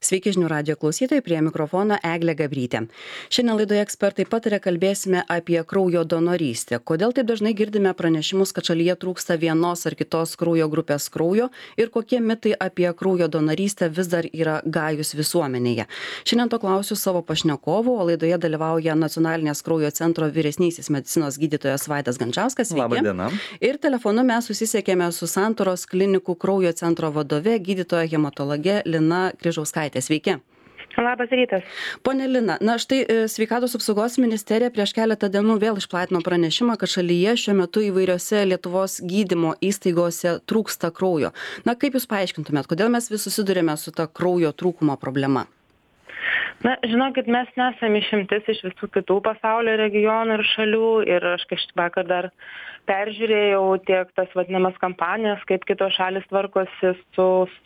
Sveiki žinių radijo klausytojai, prie mikrofono Eglė Gabrytė. Šiandien laidoje ekspertai patarė kalbėsime apie kraujo donorystę. Kodėl taip dažnai girdime pranešimus, kad šalyje trūksta vienos ar kitos kraujo grupės kraujo ir kokie mitai apie kraujo donorystę vis dar yra gajus visuomenėje. Šiandien to klausiu savo pašnekovų, o laidoje dalyvauja Nacionalinės kraujo centro vyresnysis medicinos gydytojas Vaidas Gančiauskas. Sveiki. Labą dieną. Ir telefonu mes susisiekėme su Santaros klinikų kraujo centro vadove, gydytoja hematologe Lina Kryžauskaitė. Sveiki. Labas rytas. Pone Lina, štai Sveikatos apsaugos ministerija prieš keletą dienų vėl išplatino pranešimą, kad šalyje šiuo metu įvairiose Lietuvos gydymo įstaigose trūksta kraujo. Kaip Jūs paaiškintumėt, kodėl mes vis susidurėme su ta kraujo trūkumo problema? Žinokit, mes nesame išimtis iš visų kitų pasaulio regionų ir šalių ir aš vakar dar peržiūrėjau tiek tas vadinamas kampanijas, kaip kitos šalis tvarkosi su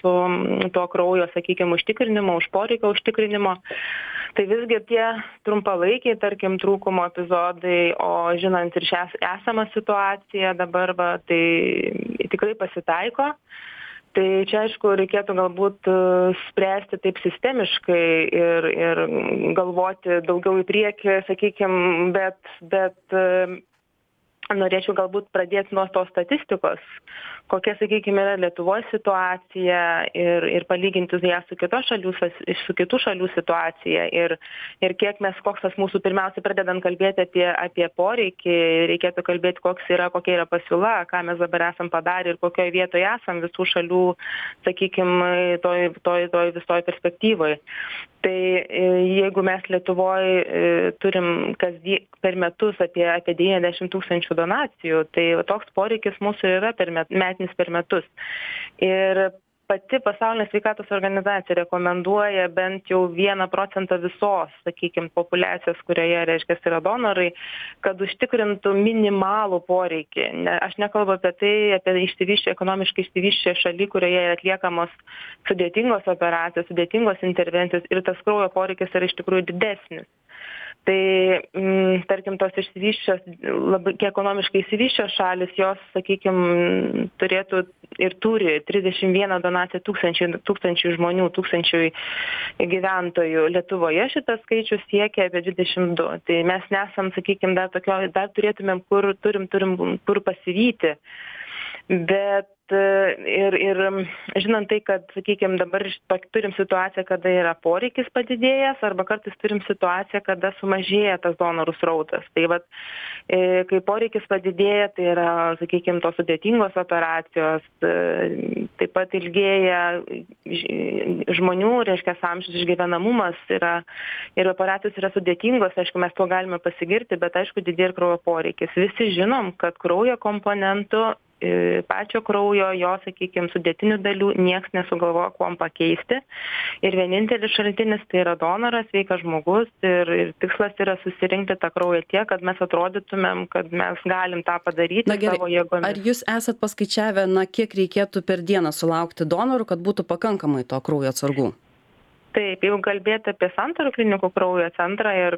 tuo kraujo, sakykime, užtikrinimu, už poreikio užtikrinimo. Tai visgi tie trumpalaikiai, tarkim, trūkumo epizodai, o žinant ir šią esamą situaciją dabar, tai tikrai pasitaiko. Tai čia, aišku, reikėtų galbūt spręsti taip sistemiškai ir galvoti daugiau į priekį, sakykime, bet norėčiau galbūt pradėti nuo tos statistikos, kokia, sakykime, yra Lietuvos situacija ir palyginti ją su kitų šalių situacija ir kiek koks tas mūsų, pirmiausia, pradedant kalbėti apie poreikį, reikėtų kalbėti, kokia yra pasiūla, ką mes dabar esam padarę ir kokioje vietoje esam visų šalių, sakykime, toj visoj perspektyvoje. Tai jeigu mes Lietuvoje turim per metus apie 90 000 donacijų, tai toks poreikis mūsų yra metinis per metus. Ir pati Pasaulinė sveikatos organizacija rekomenduoja bent jau 1% visos, sakykime, populiacijos, kurioje, reiškia, yra donorai, kad užtikrintų minimalų poreikį. Aš nekalbu apie ekonomiškai išsivysčią šalį, kurioje atliekamos sudėtingos operacijos, sudėtingos intervencijos ir tas kraujo poreikis yra iš tikrųjų didesnis. Tai, tarkim, tos išsivysčios, labai ekonomiškai išsivysčios šalis, jos, sakykime, turėtų ir turi 31 donaciją tūkstančių žmonių, tūkstančių gyventojų. Lietuvoje šitas skaičius siekia apie 22. Tai mes nesam, sakykime, dar turėtumėm, turim kur pasivyti. Bet ir žinant tai, kad, sakykime, dabar turim situaciją, kada yra poreikis padidėjęs, arba kartais turim situaciją, kada sumažėja tas donorų srautas. Tai kai poreikis padidėja, tai yra, sakykime, tos sudėtingos operacijos, taip pat ilgėja žmonių, reiškia, amžius išgyvenamumas yra, ir operacijos yra sudėtingos, aišku, mes to galime pasigirti, bet aišku, didėja ir kraujo poreikis. Visi žinom, kad kraujo komponentų pačio kraujo, jo, sakykime, sudėtinių dalių nieks nesugalvoja kuom pakeisti. Ir vienintelis šaltinis tai yra donoras, sveikas žmogus ir tikslas yra susirinkti tą kraują tiek, kad mes atrodytumėm, kad mes galim tą padaryti savo jėgomis. Ar jūs esat paskaičiavę, kiek reikėtų per dieną sulaukti donorų, kad būtų pakankamai to kraujo atsargų? Taip, jeigu kalbėti apie Santaros klinikų kraujo centrą ir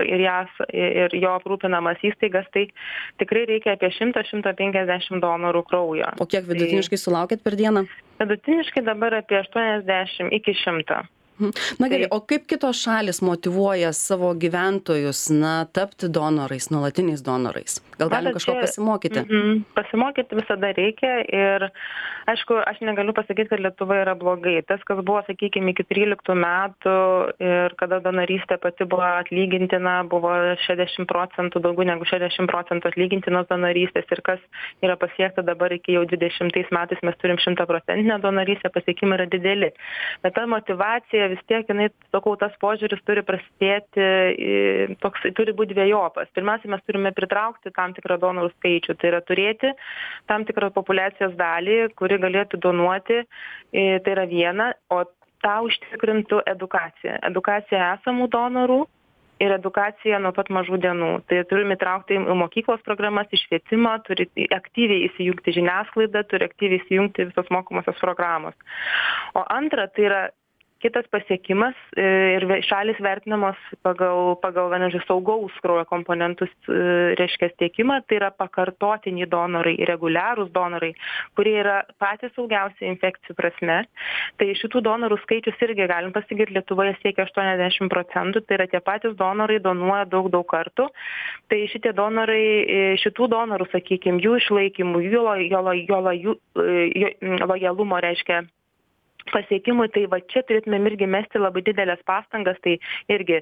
jo aprūpinamas įstaigas, tai tikrai reikia apie 100-150 donorų kraujo. O kiek vidutiniškai sulaukėt per dieną? Vidutiniškai dabar apie 80 iki 100. Gerai, o kaip kitos šalis motyvuoja savo gyventojus, tapti donorais, nuolatiniais donorais? Gal galim kažko pasimokyti? Pasimokyti visada reikia ir, aišku, aš negaliu pasakyti, kad Lietuva yra blogai. Tas, kas buvo, sakykime, iki 13 metų ir kada donorystė pati buvo atlygintina, buvo 60%, daugiau negu 60% atlygintinos donorystės ir kas yra pasiekta dabar iki jau 20 metais mes turim 100% donorystę, pasiekimai yra dideli. Bet ta motyvacija vis tiek, tas požiūris turi prasidėti, turi būti dvejopas. Pirmiausia, mes turime pritraukti tam tikrą donorų skaičių, tai yra turėti tam tikrą populiacijos dalį, kuri galėtų donuoti, tai yra viena, o tą užtikrintų edukacija. Edukacija esamų donorų ir edukacija nuo pat mažų dienų. Tai turime įtraukti į mokyklos programas, į švietimą, turi aktyviai įsijungti žiniasklaidą, turi aktyviai įsijungti visos mokomosios programos. O antra, tai yra kitas pasiekimas ir šalys vertinamos pagal saugaus kraujo komponentus reiškia tiekimą, tai yra pakartotiniai donorai, reguliarūs donorai, kurie yra patys saugiausi infekcijų prasme. Tai šitų donorų skaičius irgi galim pasigirti, Lietuvoje siekia 80%, tai yra tie patys donorai donuoja daug kartų. Tai šitie donorai, šitų donorų, sakykime, jų išlaikymų, jų lojalumo reiškia pasiekimui, tai va čia turėtumėm irgi mesti labai didelės pastangas, tai irgi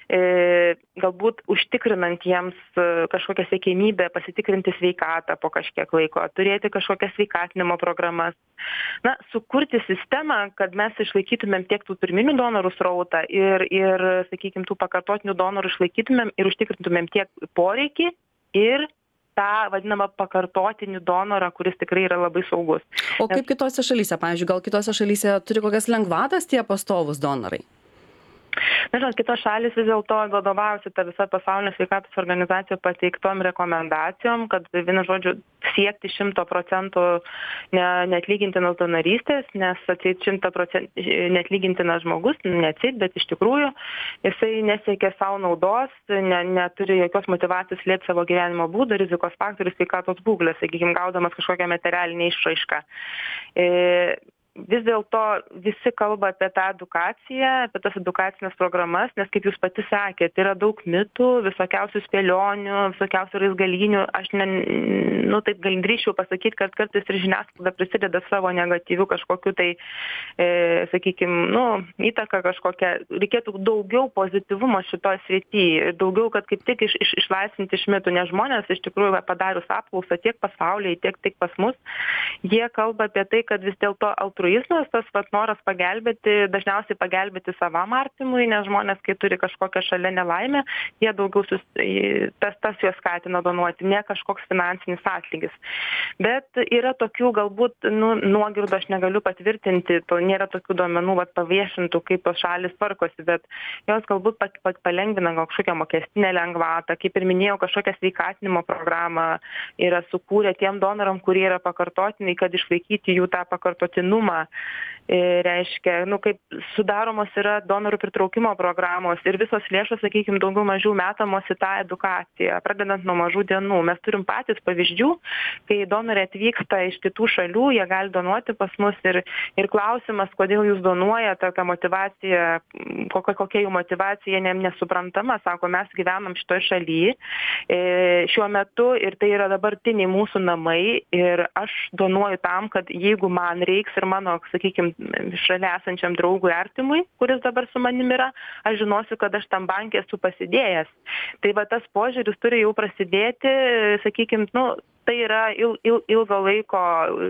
galbūt užtikrinant jiems kažkokią siekiamybę pasitikrinti sveikatą po kažkiek laiko, turėti kažkokias sveikatinimo programas. Na, sukurti sistemą, kad mes išlaikytumėm tiek tų pirminių donorų srautą ir sakykime, tų pakartotinių donorų išlaikytumėm ir užtikrintumėm tiek poreikį ir tą vadinamą pakartotinį donorą, kuris tikrai yra labai saugus. O kaip kitose šalyse? Pavyzdžiui, gal kitose šalyse turi kokias lengvatas tie pastovūs donorai? Nežinau, kitos šalys vis dėlto vadovaujasi ta visa pasaulinė sveikatos organizacija pateiktom rekomendacijom, kad vienu žodžiu siekti 100% neatlygintinos donorystės, nes atseit 100% neatlygintinas žmogus, neatseit, bet iš tikrųjų jisai nesiekia savo naudos, neturi jokios motyvacijos slėpti savo gyvenimo būdą, rizikos faktorių, sveikatos būklės, sakykime, gaudamas kažkokią materialinę išraišką. Vis dėlto visi kalba apie tą edukaciją, apie tas edukacinės programas, nes kaip jūs pati sakėte, yra daug mitų, visokiausių spėlionių, visokiausių raizgalinių. Aš taip drįsčiau pasakyti, kad kartais ir žiniasklaida prisideda savo negatyvių kažkokiu tai, sakykime, įtaką kažkokią. Reikėtų daugiau pozityvumo šitoj srityje, daugiau, kad kaip tik išlaisvinti iš mitų, nes žmonės iš tikrųjų padarius apklausą tiek pasaulyje, tiek pas mus, jie kalba apie tai, kad vis dėlto altruizmas, tas noras pagelbėti, dažniausiai pagelbėti savam artimui, nes žmonės, kai turi kažkokią šalia nelaimę, jie daugiau tas juos skatina donuoti, ne kažkoks finansinis atlygis. Bet yra tokių galbūt nuogirdų, aš negaliu patvirtinti, nėra tokių duomenų paviešintų, kaip tos šalis tvarkosi, bet jos galbūt palengvina kažkokią mokestinę lengvatą, kaip ir minėjau, kažkokią sveikatinimo programą yra sukūrę tiem donoram, kurie yra pakartotiniai, kad išlaikyti jų tą pakartotinumą. Reiškia, kaip sudaromos yra donorų pritraukimo programos ir visos lėšos, sakykime, daugiau mažiau metamos į tą edukaciją, pradedant nuo mažų dienų. Mes turim patys pavyzdžių, kai donoriai atvyksta iš kitų šalių, jie gali donuoti pas mus ir klausimas, kodėl jūs donuojate, tokia motyvacija, kokia jų motyvacija, nesuprantama, sako, mes gyvenam šitoj šalyje šiuo metu ir tai yra dabartiniai mūsų namai ir aš donuoju tam, kad jeigu man reiks ir mano, sakykime, šalia esančiam draugui artimui, kuris dabar su manim yra, aš žinosiu, kad aš tam bankė esu pasidėjęs. Tai va tas požiūris turi jau prasidėti, sakykime, tai yra ilgo laiko,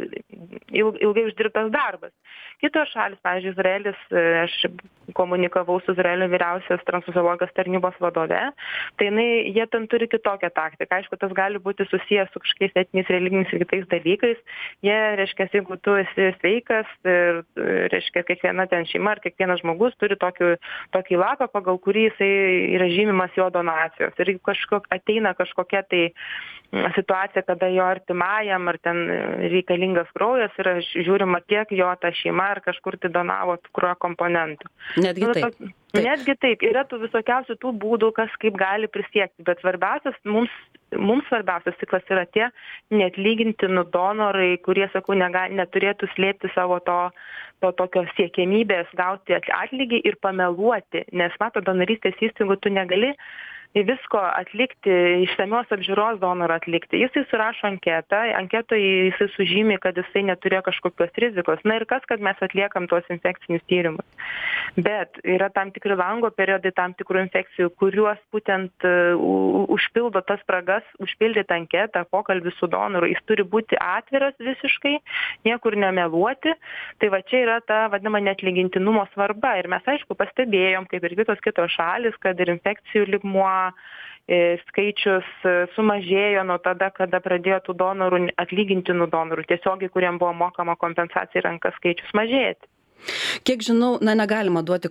ilgai uždirbtas darbas. Kitos šalis, pavyzdžiui, Izraelis, aš komunikavau su Izraelio vyriausios transfuziologijos tarnybos vadove, tai jie ten turi kitokią taktiką. Aišku, tas gali būti susijęs su kažkokiais etiniais, religiniais ir kitais dalykais. Jie, reiškia, jeigu tu esi sveikas, ir, reiškia, kiekviena ten šeima ar kiekvienas žmogus turi tokį lapą, pagal kurį jisai yra žymimas jo donacijos. Ir jeigu ateina kažkokia tai situacija, kada jo artimajam ar ten reikalingas kraujas ir žiūrima, kiek jo ta šeima ar kažkur tai donavo kraujo komponentų. Netgi taip. Netgi taip. Yra tų visokiausių tų būdų, kas kaip gali prisiekti, bet svarbiausias mums svarbiausias tikslas yra tie neatlygintinų donorai, kurie, sakau, neturėtų slėpti savo to tokio siekiamybės gauti atlygį ir pameluoti, nes donorystės įstaigų tu negali visko atlikti, išsamios apžiūros donorą atlikti. Jisai surašo anketoje jisai sužymi, kad jisai neturėjo kažkokios rizikos. Na ir kas, kad mes atliekam tuos infekcinius tyrimus. Bet yra tam tikri lango periodai tam tikrų infekcijų, kuriuos būtent užpildo tas spragas, užpildyti anketą, pokalbį su donoru. Jis turi būti atviras visiškai, niekur nemeluoti. Tai va čia yra ta vadinama neatlygintinumo svarba. Ir mes, aišku, pastebėjom, kaip ir kitos šalis, kad ir infekcijų lygmuo skaičius sumažėjo nuo tada, kada pradėjo tų donorų, atlygintinų donorų, tiesiogiai, kuriem buvo mokama kompensacija į rankas, skaičius mažėti. Kiek žinau, negalima duoti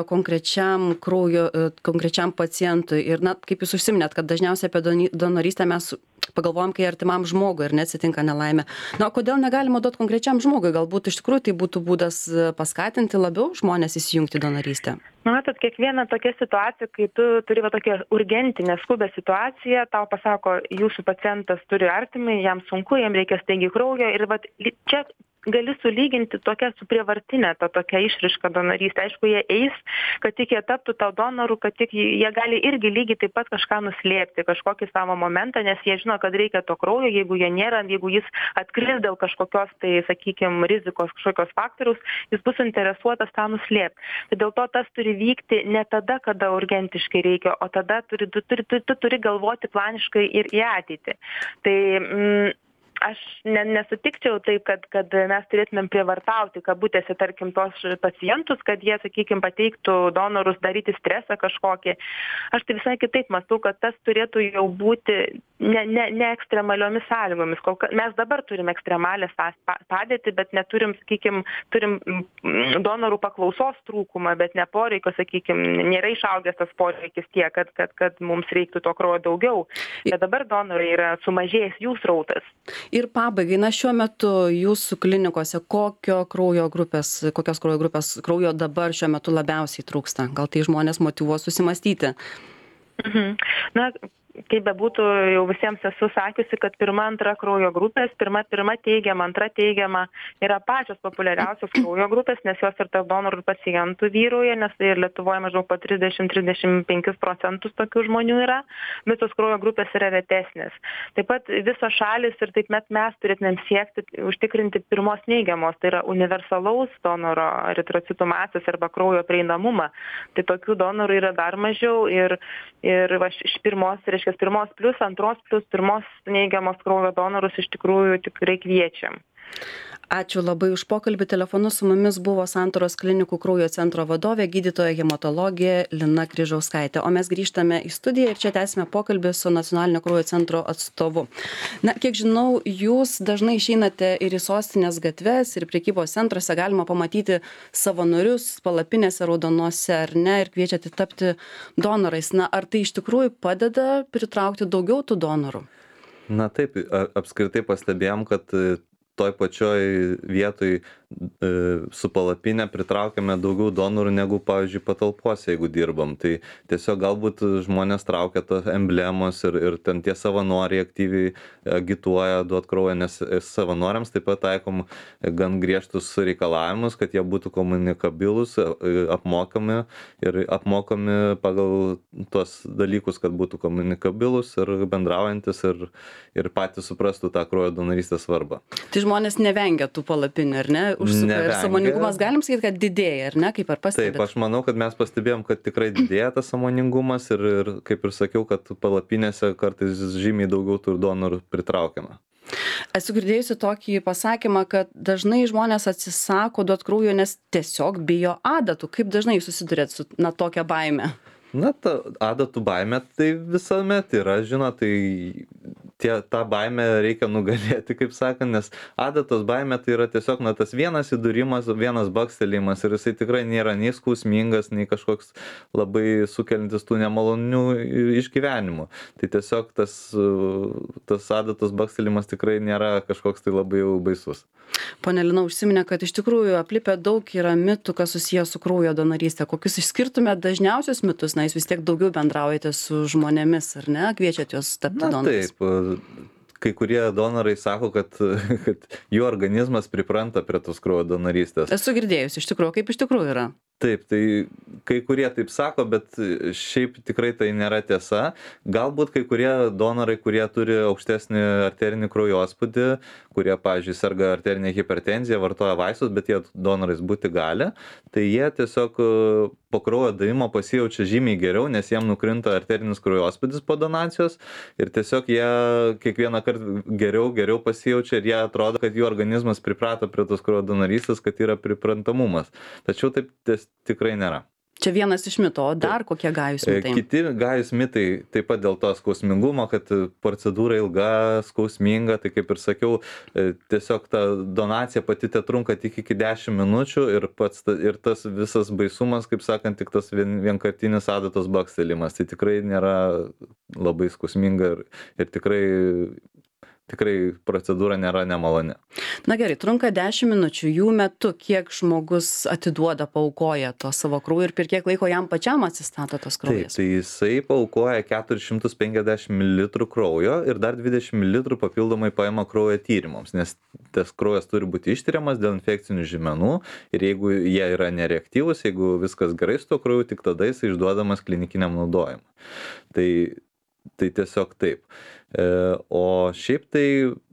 konkrečiam pacientui. Ir, kaip jūs užsiminėt, kad dažniausiai apie donorystę mes pagalvojam, kai artimam žmogui ir neatsitinka nelaimė. O kodėl negalima duoti konkrečiam žmogui? Galbūt iš tikrųjų tai būtų būdas paskatinti labiau žmonės įsijungti į donorystę. Matot, kiekviena tokia situacija, kai tu turi tokią urgentinę, skubę situaciją, tau pasako, jūsų pacientas turi artimai, jam sunku, jam reikia staigiai kraujo ir čia gali sulyginti tokia su prievartinė ta tokia išraiška donorystė. Aišku, jie eis, kad tik jie taptų tau donoru, kad tik jie gali irgi lygiai taip pat kažką nuslėpti, kažkokį savo momentą, nes jie žino, kad reikia to kraujo, jeigu jie nėra, jeigu jis atkris dėl kažkokios, tai sakykime, rizikos kažkokios faktoriaus, jis bus interesuotas tą nuslėpti. Tai dėl to tas turi vykti ne tada, kada urgentiškai reikia, o tada tu turi galvoti planiškai ir į ateitį. Tai aš nesutikčiau taip, kad mes turėtumėm prievartauti, kabutėse, tarkim, tos pacientus, kad jie, sakykime, pateiktų donorus, daryti stresą kažkokį. Aš tai visai kitaip mąstau, kad tas turėtų jau būti ne ekstremaliomis sąlygomis. Mes dabar turim ekstremalią padėtį, bet neturim, sakykime, turim donorų paklausos trūkumą, bet ne poreikio, sakykime, nėra išaugęs tas poreikis tiek, kad mums reiktų to kraujo daugiau. Bet dabar donorai yra sumažėjęs jų srautas. Ir pabaigai, šiuo metu jūsų klinikose kokios kraujo grupės kraujo dabar šiuo metu labiausiai trūksta? Gal tai žmonės motyvuos susimastyti? Kaip bebūtų, jau visiems esu sakiusi, kad pirma, antra kraujo grupės, pirma teigiama, antra teigiama yra pačios populiariausios kraujo grupės, nes jos ir tarp donorų ir pacientų vyrauja, nes tai ir Lietuvoje maždaug po 30-35% tokių žmonių yra, visos kraujo grupės yra retesnės. Taip pat visos šalis ir taip mes turėtumėm siekti užtikrinti pirmos neigiamos, tai yra universalaus donoro eritrocitų masės arba kraujo prieinamumą. Tai tokių donorų yra dar mažiau ir iš pirmos plius, antros plius, pirmos neigiamos kraujo donorus iš tikrųjų tikrai kviečiam. Ačiū labai už pokalbį. Telefonu su mumis buvo Santaros klinikų kraujo centro vadovė, gydytoja hematologė Lina Kryžauskaitė. O mes grįžtame į studiją ir čia tęsime pokalbį su Nacionalinio kraujo centro atstovu. Kiek žinau, jūs dažnai išeinate ir į sostinės gatves, ir prekybos centruose galima pamatyti savanorius palapinėse raudonose, ar ne, ir kviečiate tapti donorais. Ar tai iš tikrųjų padeda pritraukti daugiau tų donorų? Taip, apskritai pastebėjom, kad toj pačioj vietoj su palapinė pritraukiame daugiau donorų negu, pavyzdžiui, patalpose, jeigu dirbam. Tai tiesiog galbūt žmonės traukia tos emblemos ir ten tie savanoriai aktyviai agituoja duot kraują, nes savanoriams taip pat taikom gan griežtus reikalavimus, kad jie būtų komunikabilūs, apmokami pagal tuos dalykus, kad būtų komunikabilūs ir bendraujantis ir patys suprastų tą kraujo donorystės svarbą. Tai žmonės nevengia tų palapinių, ar ne? Užsuka ir sąmoningumas, galim sakyti, kad didėja, ar ne, kaip ar pastebėt? Taip, aš manau, kad mes pastebėjom, kad tikrai didėja tas sąmoningumas ir kaip ir sakiau, kad palapinėse kartais žymiai daugiau tų donorų pritraukiama. Esu girdėjusi tokį pasakymą, kad dažnai žmonės atsisako duot kraujo, nes tiesiog bijo adatų. Kaip dažnai jūs susidurėt su tokia baime? Ta adatų baimė tai visuomet yra, tai tą baimę reikia nugalėti, kaip sakant, nes adatos baimė tai yra tiesiog tas vienas įdūrimas, vienas bakstelėjimas ir jisai tikrai nėra nei skausmingas, nei kažkoks labai sukeliantis tų nemalonių išgyvenimų. Tai tiesiog tas adatos bakstelėjimas tikrai nėra kažkoks tai labai jau baisus. Pone Lina užsiminė, kad iš tikrųjų aplipę daug yra mitų, kas susijęs su kraujo donorystė. Kokius išskirtumėt dažniausius mitus? Jūs vis tiek daugiau bendraujate su žmonėmis, ar ne? Kviečiat juos tapti donorais? Taip. Kai kurie donorai sako, kad jų organizmas pripranta prie tos kraujo donorystės. Esu girdėjus, iš tikrųjų, kaip iš tikrųjų yra. Taip, tai kai kurie taip sako, bet šiaip tikrai tai nėra tiesa. Galbūt kai kurie donorai, kurie turi aukštesnį arterinį kraujospūdį, kurie, pavyzdžiui, serga arterinė hipertenzija, vartoja vaistus, bet jie donorais būti gali, tai jie tiesiog po kraujo davimo pasijaučia žymiai geriau, nes jiem nukrinta arterinis kraujospūdis po donacijos ir tiesiog jie kiekvieną kartą geriau pasijaučia ir jie atrodo, kad jų organizmas priprato prie tos kraujo donorystės, kad yra priprantamumas. Tačiau taip tikrai nėra. Čia vienas iš mitų, o dar kokie gajūs mitai? Kiti gajūs mitai taip pat dėl to skausmingumo, kad procedūra ilga, skausminga, tai kaip ir sakiau, tiesiog ta donacija pati trunka tik iki 10 minučių ir tas visas baisumas, kaip sakant, tik tas vienkartinis adatos bakstelimas. Tai tikrai nėra labai skausminga ir tikrai procedūra nėra nemaloni. Na gerai, trunka 10 minučių, jų metu kiek žmogus atiduoda, paaukoja to savo kraujo ir per kiek laiko jam pačiam atsistato tas kraujas? Taip, tai jisai paaukoja 450 ml kraujo ir dar 20 ml papildomai paima kraujo tyrimams, nes tas kraujas turi būti ištiriamas dėl infekcinių žymenų ir jeigu jie yra nereaktyvūs, jeigu viskas gerai su to krauju, tik tada jisai išduodamas klinikiniam naudojimui. Tai tiesiog taip. O šiaip tai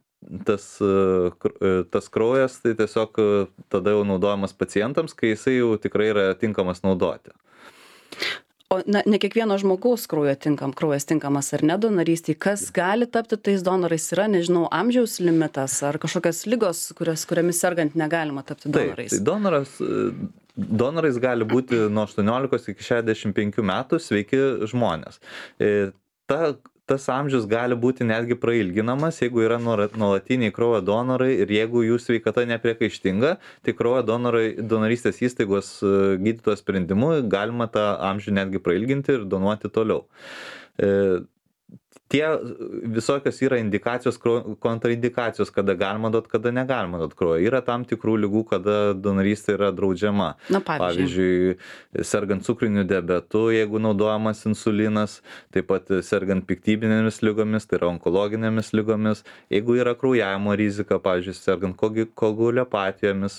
tas kraujas tai tiesiog tada jau naudojamas pacientams, kai jisai jau tikrai yra tinkamas naudoti. O ne kiekvieno žmogaus kraujas tinkamas ar ne donorystei, kas gali tapti tais donorais yra, nežinau, amžiaus limitas ar kažkokios ligos, kuriamis sergant negalima tapti donorais? Taip, donorais gali būti nuo 18 iki 65 metų sveiki žmonės. Tas amžius gali būti netgi prailginamas, jeigu yra nuolatiniai kraujo donorai ir jeigu jų sveikata nepriekaištinga, tai kraujo donorystės įstaigos gydytojo sprendimu galima tą amžių netgi prailginti ir donuoti toliau. Tie visokios yra indikacijos, kontraindikacijos, kada galima duoti, kada negalima duoti kraujo. Yra tam tikrų ligų, kada donorystė yra draudžiama. Pavyzdžiui, sergant cukriniu diabetu, jeigu naudojamas insulinas, taip pat sergant piktybinėmis ligomis, tai yra onkologinėmis ligomis. Jeigu yra kraujavimo rizika, pavyzdžiui, sergant koagulopatijomis,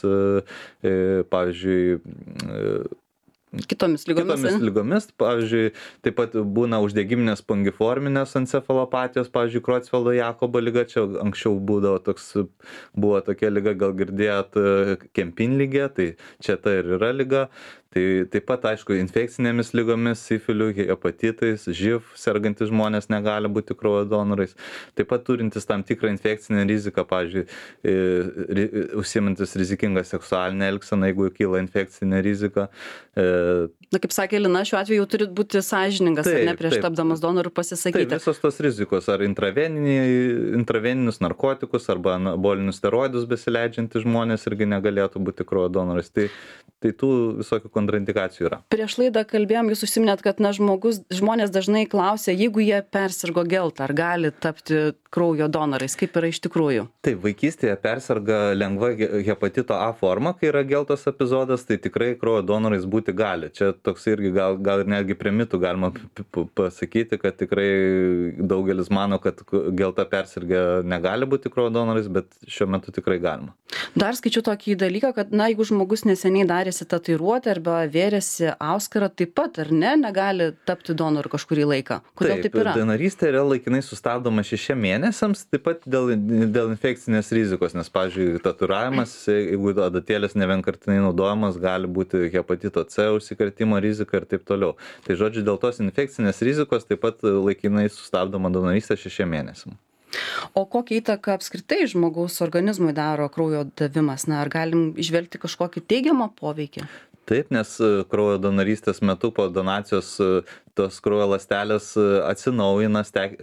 pavyzdžiui, Kitomis lygomis, pavyzdžiui, taip pat būna uždegiminės spongiforminės encefalopatijos, pavyzdžiui, Creutzfeldto-Jakobo liga, čia anksčiau buvo tokia liga, gal girdėjot, kempinligė, tai čia ta ir yra liga. Tai taip pat, aišku, infekcinėmis ligomis, sifiliu, hepatitais, živ, sergantys žmonės negali būti kraujo donorais. Taip pat turintis tam tikrą infekcinę riziką, pavyzdžiui, užsiimantis rizikingą seksualinę elgseną, jeigu kyla infekcinė rizika. Na, kaip sakė Lina, šiuo atveju turit būti sąžiningas, ar ne, prieš tapdamas donorų pasisakyti. Taip, visos tos rizikos, ar intraveninius narkotikus, arba anabolinius steroidus besileidžiantys žmonės irgi negalėtų būti kraujo donorais. Tai tų visokių kontraindikacijų yra. Prieš laidą kalbėjom, jūs užsiminėt, kad žmonės dažnai klausia, jeigu jie persirgo geltą, ar gali tapti kraujo donorais, kaip yra iš tikrųjų? Taip, vaikystėje persirga lengva hepatito A forma, kai yra geltos epizodas, tai tikrai kraujo donorais būti gali. Čia toks irgi gal ir netgi prie mitų galima pasakyti, kad tikrai daugelis mano, kad gelta persirgę negali būti kraujo donorais, bet šiuo metu tikrai galima. Dar skaičiu tokį dalyką, kad jeigu žmogus neseniai darėsi tatuiruotę arba vėrėsi auskarą, taip pat ar ne, negali tapti donoru kažkurį laiką. Kodėl taip yra? Donorystė yra laikinai sustabdoma 6 mėnesiams, taip pat dėl infekcinės rizikos, nes, pavyzdžiui, tatuiravimas, jeigu adatėlės nevienkartinai naudojamas, gali būti hepatito C užsikrėtimo rizika ir taip toliau. Tai žodžiu, dėl tos infekcinės rizikos taip pat laikinai sustabdoma donorystė 6 mėnesiams. O kokią įtaką apskritai žmogaus organizmui daro kraujo davimas? Ar galim išvelgti kažkokį teigiamą poveikį? Taip, nes kraujo donorystės metu po donacijos tos kraujo ląstelės atsinaujina,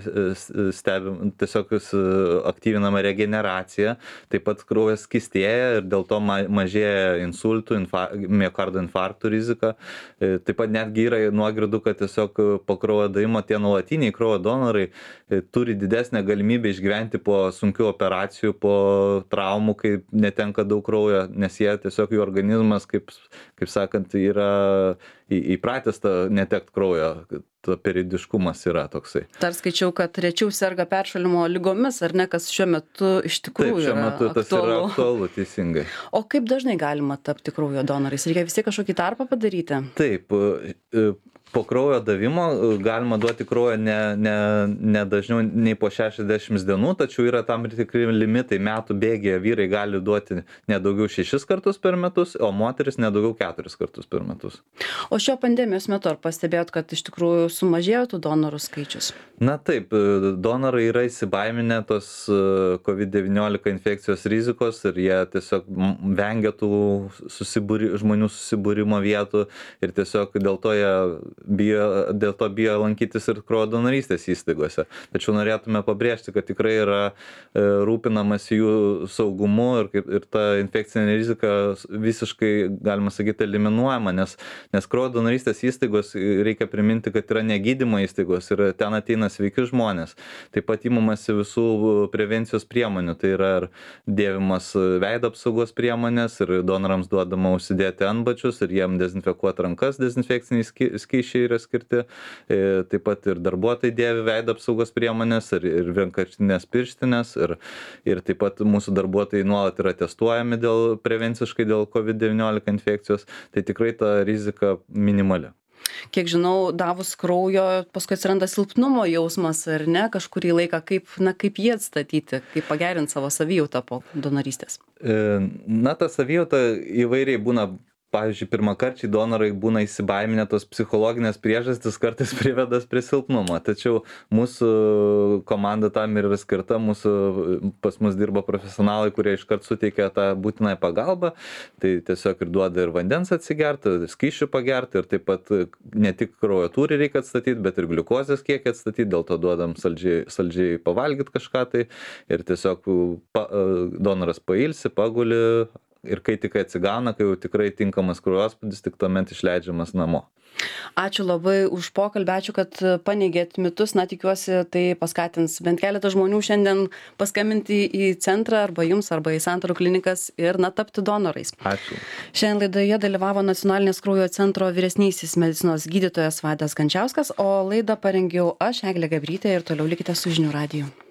tiesiog aktyvinama regeneracija, taip pat kraujas skystėja ir dėl to mažėja insultų, miokardo infarktų rizika. Taip pat netgi yra nuogirdų, kad tiesiog po kraujo davimo tie nuolatiniai kraujo donorai turi didesnę galimybę išgyventi po sunkių operacijų, po traumų, kai netenka daug kraujo, nes jie tiesiog jų organizmas, kaip sakant, yra įpratęs netekt kraujo, periodiškumas yra toksai. Dar skaičiau, kad rečiau serga peršalimo ligomis, ar ne, kas šiuo metu iš tikrųjų yra aktualu. Taip, šiuo metu tas yra aktualu, teisingai. O kaip dažnai galima tapti kraujo donorais? Reikia vis tiek kažkokį tarpą padaryti? Taip, Po kraujo davimo galima duoti kraujo ne dažniau nei po 60 dienų, tačiau yra tam tikri limitai. Metų bėgyje vyrai gali duoti ne daugiau 6 kartus per metus, o moteris ne daugiau 4 kartus per metus. O šio pandemijos metu ar pastebėjot, kad iš tikrųjų sumažėjo tų donorų skaičius? Na taip, donorai yra įsibaiminę tos COVID-19 infekcijos rizikos ir jie tiesiog vengia tų žmonių susibūrimo vietų ir tiesiog dėl to bijo lankytis ir kraujo donorystės įstaigose. Tačiau norėtume pabrėžti, kad tikrai yra rūpinamas jų saugumu ir ta infekcinė rizika visiškai, galima sakyti, eliminuojama, nes kraujo donorystės įstaigos, reikia priminti, kad yra negydymo įstaigos ir ten ateina sveiki žmonės. Taip pat imamasi visų prevencijos priemonių, tai yra ir dėvimas veido apsaugos priemonės ir donorams duodama užsidėti antbačius ir jiem dezinfekuoti rankas, dezinfekciniai skysčiai yra skirti, taip pat ir darbuotojai dėvi veido apsaugos priemonės ir vienkartinės pirštinės ir taip pat mūsų darbuotojai nuolat yra testuojami prevenciškai dėl COVID-19 infekcijos, tai tikrai ta rizika minimali. Kiek žinau, davus kraujo, paskui atsiranda silpnumo jausmas, ar ne, kažkurį laiką, kaip jį atstatyti, kaip pagerinti savo savijautą po donorystės? Na, ta savijauta įvairiai būna. Pavyzdžiui, pirmakarčiai donorai būna įsibaiminę, tos psichologinės priežastys kartais priveda prie silpnumo. Tačiau mūsų komanda tam ir yra skirta, pas mus dirba profesionalai, kurie iškart suteikia tą būtinąją pagalbą. Tai tiesiog ir duoda ir vandens atsigerti, skysčių pagerti ir taip pat ne tik kraujo tūrį reikia atstatyti, bet ir gliukozės kiekį atstatyti, dėl to duodam saldžiai pavalgyti kažką tai ir tiesiog donoras pailsi, paguli. Ir kai tik atsigauna, kai jau tikrai tinkamas kraujospūdis, tik tuomet išleidžiamas namo. Ačiū labai už pokalbį, ačiū, kad paneigėt mitus, tikiuosi tai paskatins bent keletą žmonių šiandien paskambinti į centrą arba jums, arba į Santarų klinikas ir tapti donorais. Ačiū. Šiandien laidoje dalyvavo Nacionalinės kraujo centro vyresnysis medicinos gydytojas Vaidas Gančiauskas, o laidą parengiau aš, Eglė Gabrytė, ir toliau likite su žinių radiju.